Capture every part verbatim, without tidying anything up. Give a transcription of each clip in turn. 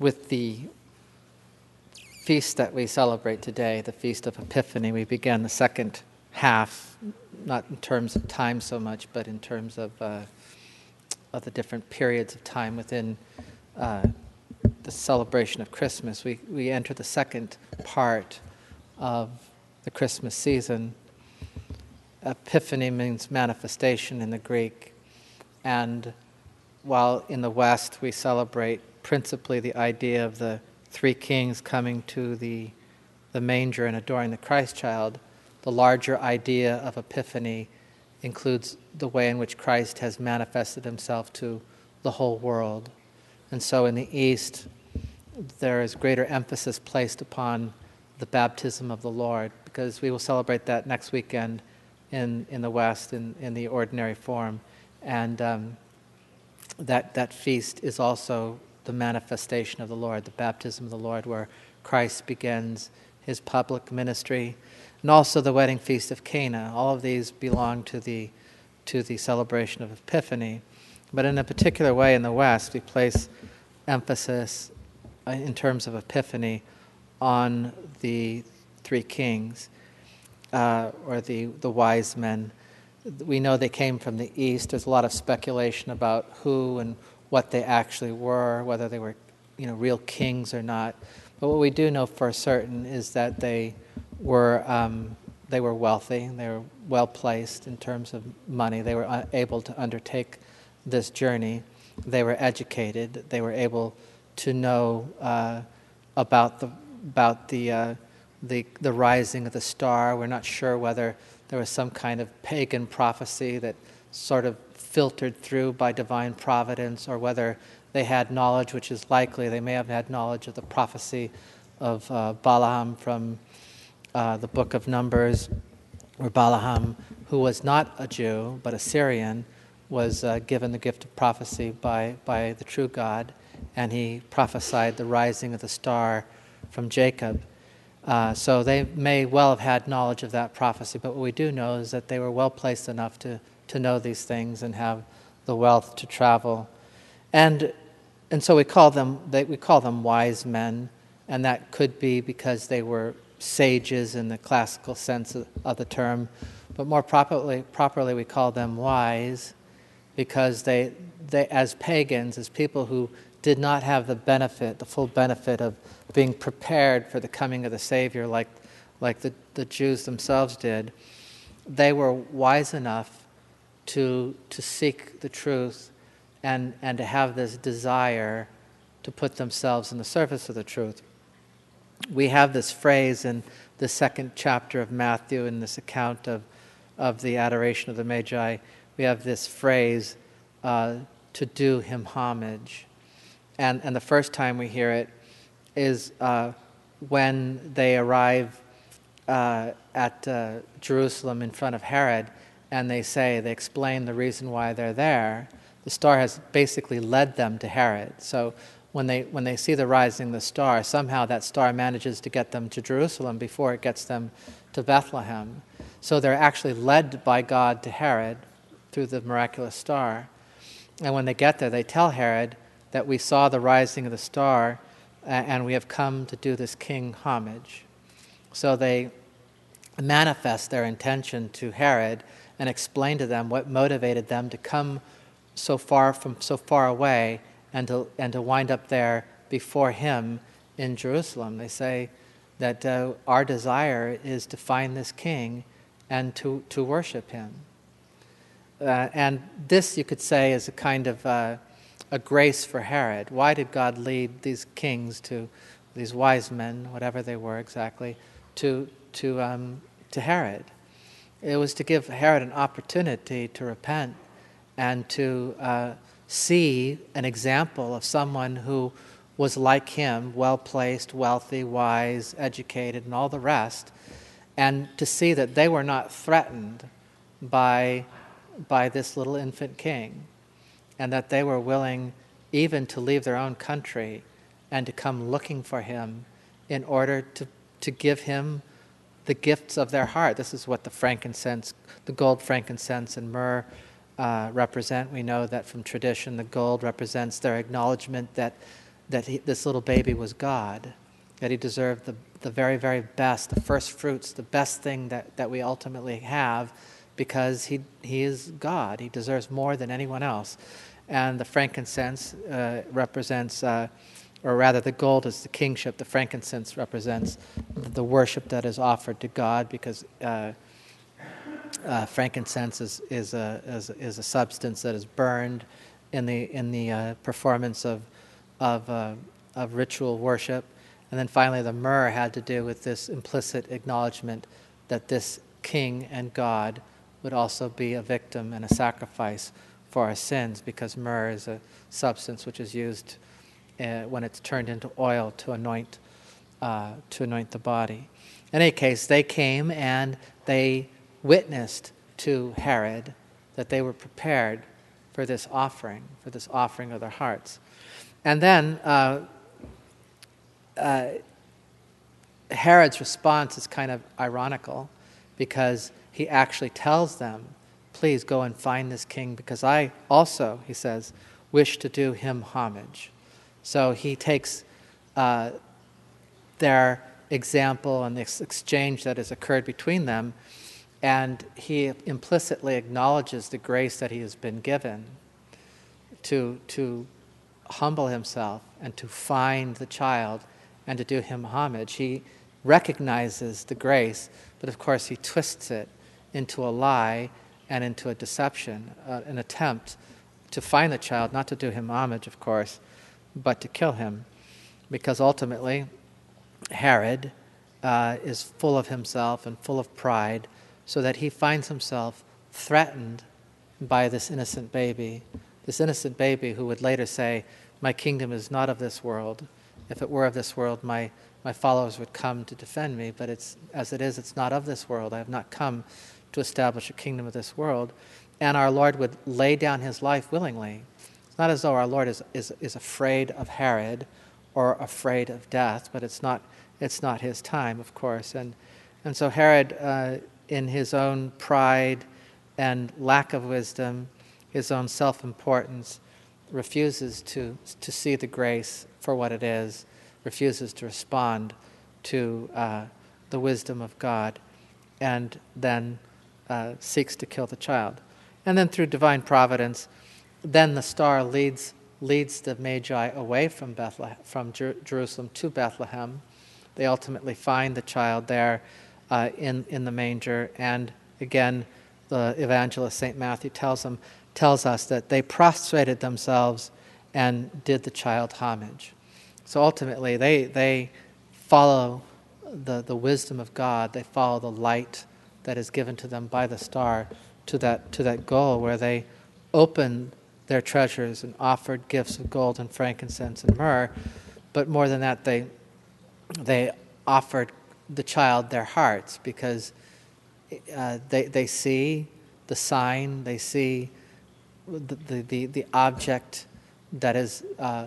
with the feast that we celebrate today, the Feast of Epiphany, we begin the second half, not in terms of time so much, but in terms of, uh, of the different periods of time within uh, the celebration of Christmas. We, we enter the second part of the Christmas season. Epiphany means manifestation in the Greek, and while in the West we celebrate principally the idea of the three kings coming to the, the manger and adoring the Christ child, the larger idea of Epiphany includes the way in which Christ has manifested himself to the whole world. And so in the East, there is greater emphasis placed upon the baptism of the Lord, because we will celebrate that next weekend in, in the West in, in the ordinary form. And um, that, that feast is also the manifestation of the Lord, the baptism of the Lord, where Christ begins his public ministry, and also the wedding feast of Cana. All of these belong to the to the celebration of Epiphany. But in a particular way in the West, we place emphasis in terms of Epiphany on the three kings, uh, or the, the wise men. We know they came from the East. There's a lot of speculation about who and what they actually were, whether they were, you know, real kings or not. But what we do know for certain is that they were um, they were wealthy. They were well placed in terms of money. They were able to undertake this journey. They were educated. They were able to know uh, about the about the uh, the the rising of the star. We're not sure whether there was some kind of pagan prophecy that sort of filtered through by divine providence, or whether they had knowledge, which is likely. They may have had knowledge of the prophecy of uh, Balaam from uh, the book of Numbers, where Balaam, who was not a Jew but a Syrian, was uh, given the gift of prophecy by, by the true God, and he prophesied the rising of the star from Jacob. Uh, so they may well have had knowledge of that prophecy, but what we do know is that they were well placed enough to, to know these things and have the wealth to travel. And and so we call them they, we call them wise men, and that could be because they were sages in the classical sense of, of the term, but more properly properly we call them wise because they they as pagans, as people who did not have the benefit, the full benefit of being prepared for the coming of the Savior like like the, the Jews themselves did, they were wise enough to to seek the truth and, and to have this desire to put themselves in the service of the truth. We have this phrase in the second chapter of Matthew, in this account of, of the adoration of the Magi. We have this phrase, uh, to do him homage. And, and the first time we hear it is uh, when they arrive uh, at uh, Jerusalem in front of Herod, and they say, they explain the reason why they're there. The star has basically led them to Herod. So when they when they see the rising of the star, somehow that star manages to get them to Jerusalem before it gets them to Bethlehem. So they're actually led by God to Herod through the miraculous star. And when they get there, they tell Herod that we saw the rising of the star and we have come to do this king homage. So they manifest their intention to Herod and explain to them what motivated them to come so far from so far away and to and to wind up there before him in Jerusalem. They say that uh, our desire is to find this king and to, to worship him. Uh, and this, you could say, is a kind of uh, a grace for Herod. Why did God lead these kings to, these wise men, whatever they were exactly, to to um, to Herod? It was to give Herod an opportunity to repent and to uh, see an example of someone who was like him, well-placed, wealthy, wise, educated, and all the rest, and to see that they were not threatened by, by this little infant king, and that they were willing even to leave their own country and to come looking for him in order to, to give him the gifts of their heart. This is what the frankincense, the gold, frankincense, and myrrh uh, represent. We know that from tradition the gold represents their acknowledgement that that he, this little baby was God, that he deserved the, the very, very best, the first fruits, the best thing that, that we ultimately have, because he, he is God. He deserves more than anyone else. And the frankincense uh, represents, uh, or rather the gold is the kingship. The frankincense represents the worship that is offered to God, because uh, uh, frankincense is, is, a, is, is a substance that is burned in the, in the uh, performance of, of, uh, of ritual worship. And then finally the myrrh had to do with this implicit acknowledgement that this king and God would also be a victim and a sacrifice for our sins, because myrrh is a substance which is used uh, when it's turned into oil to anoint uh, to anoint the body. In any case, they came and they witnessed to Herod that they were prepared for this offering, for this offering of their hearts. And then uh, uh, Herod's response is kind of ironical, because he actually tells them, please go and find this king, because I also, he says, wish to do him homage. So he takes uh, their example and this exchange that has occurred between them, and he implicitly acknowledges the grace that he has been given to, to humble himself and to find the child and to do him homage. He recognizes the grace, but of course he twists it into a lie and into a deception, uh, an attempt to find the child, not to do him homage, of course, but to kill him. Because ultimately, Herod uh, is full of himself and full of pride, so that he finds himself threatened by this innocent baby, this innocent baby who would later say, my kingdom is not of this world. If it were of this world, my, my followers would come to defend me, but it's, as it is, it's not of this world. I have not come to establish a kingdom of this world. And our Lord would lay down his life willingly. It's not as though our Lord is, is, is afraid of Herod or afraid of death, but it's not, it's not his time, of course. And, and so Herod, uh, in his own pride and lack of wisdom, his own self-importance, refuses to, to see the grace for what it is, refuses to respond to uh, the wisdom of God, and then uh, seeks to kill the child. And then through divine providence, then the star leads leads the Magi away from Bethlehem, from Jer- Jerusalem to Bethlehem. They ultimately find the child there uh, in in the manger, and again, the evangelist Saint Matthew tells them tells us that they prostrated themselves and did the child homage. So ultimately, they they follow the the wisdom of God. They follow the light that is given to them by the star to that to that goal, where they opened their treasures and offered gifts of gold and frankincense and myrrh. But more than that, they they offered the child their hearts, because uh, they they see the sign, they see the the the, the object that has uh,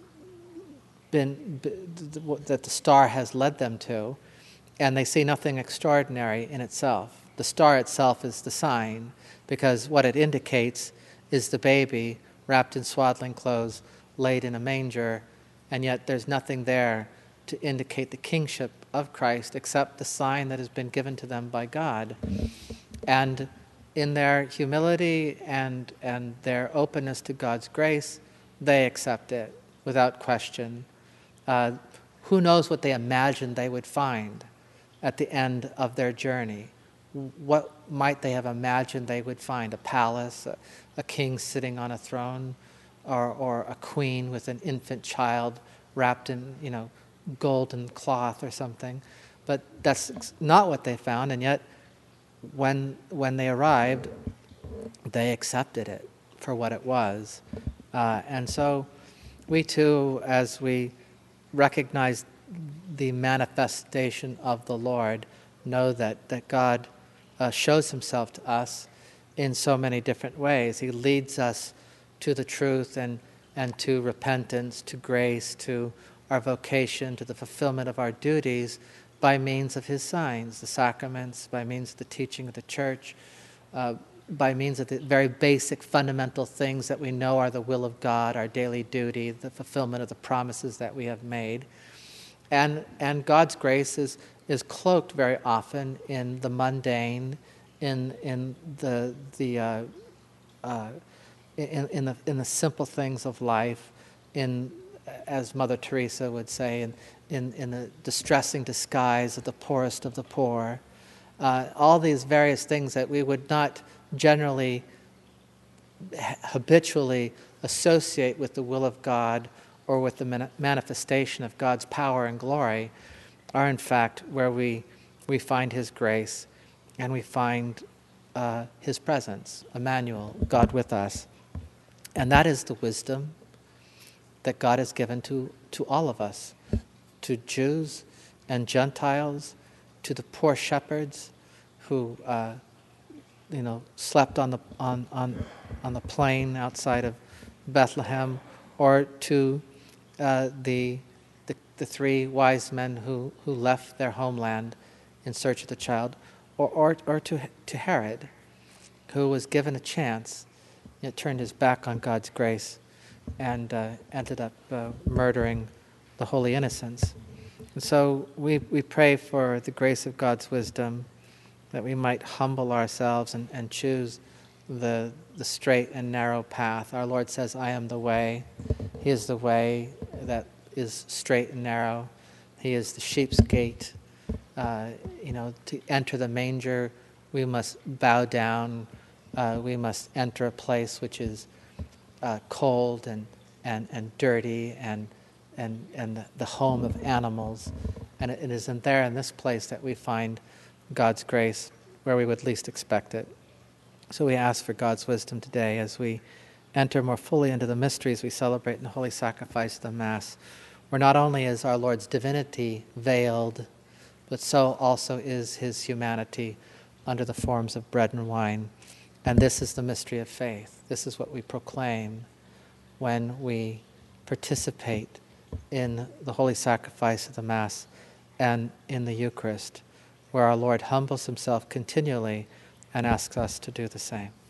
been that the star has led them to, and they see nothing extraordinary in itself. The star itself is the sign, because what it indicates is the baby wrapped in swaddling clothes, laid in a manger, and yet there's nothing there to indicate the kingship of Christ except the sign that has been given to them by God. And in their humility and, and their openness to God's grace, they accept it without question. Uh, who knows what they imagined they would find at the end of their journey? What might they have imagined they would find? A palace, a, a king sitting on a throne, or, or a queen with an infant child wrapped in, you know, golden cloth or something. But that's not what they found, and yet when when they arrived, they accepted it for what it was. Uh, and so we too, as we recognize the manifestation of the Lord, know that, that God uh, shows himself to us in so many different ways. He leads us to the truth and, and to repentance, to grace, to our vocation, to the fulfillment of our duties by means of his signs, the sacraments, by means of the teaching of the church, uh, by means of the very basic fundamental things that we know are the will of God, our daily duty, the fulfillment of the promises that we have made. And, and God's grace is, is cloaked very often in the mundane, in, in the, the, uh, uh, in, in, the, in the simple things of life, in, as Mother Teresa would say, in, in, in the distressing disguise of the poorest of the poor. Uh, all these various things that we would not generally, habitually associate with the will of God or with the man- manifestation of God's power and glory are in fact where we, we find His grace and we find uh, His presence, Emmanuel, God with us. And that is the wisdom that God has given to, to all of us, to Jews and Gentiles, to the poor shepherds who uh, you know, slept on the on, on on the plain outside of Bethlehem, or to uh, the, the the three wise men who, who left their homeland in search of the child, or or, or to to Herod, who was given a chance, yet turned his back on God's grace, and uh, ended up uh, murdering the holy innocents. And so we we pray for the grace of God's wisdom, that we might humble ourselves and, and choose the the straight and narrow path. Our Lord says, I am the way. He is the way that is straight and narrow. He is the sheep's gate. Uh, you know, to enter the manger, we must bow down. Uh, we must enter a place which is uh, cold and, and, and dirty and, and, and the home of animals. And it, it is in there, in this place, that we find God's grace where we would least expect it. So we ask for God's wisdom today as we enter more fully into the mysteries we celebrate in the holy sacrifice of the Mass, where not only is our Lord's divinity veiled, but so also is His humanity under the forms of bread and wine. And this is the mystery of faith. This is what we proclaim when we participate in the holy sacrifice of the Mass and in the Eucharist, where our Lord humbles Himself continually and asks us to do the same.